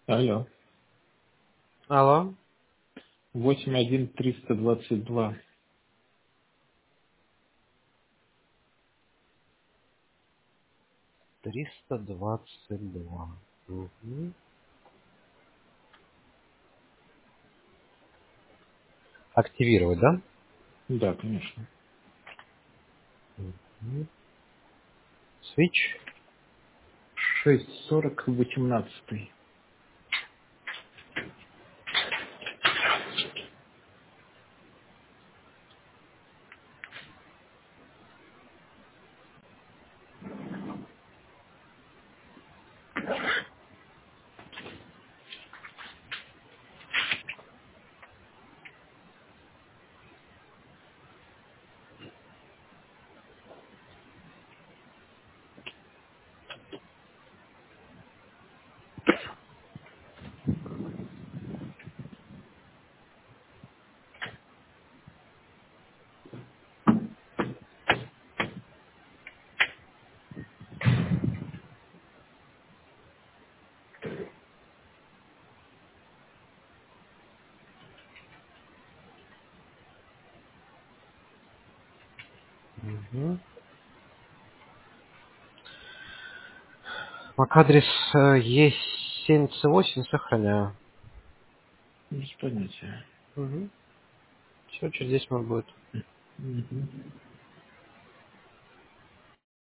Алло. Алло, 81322. 322. Мгм. Активировать, да? Да, конечно. Мгм. Switch. 640 18. Мгм. MAC-адрес Е78 сохраняю. Без понятия. Все, через 10 минут будет. Мгм.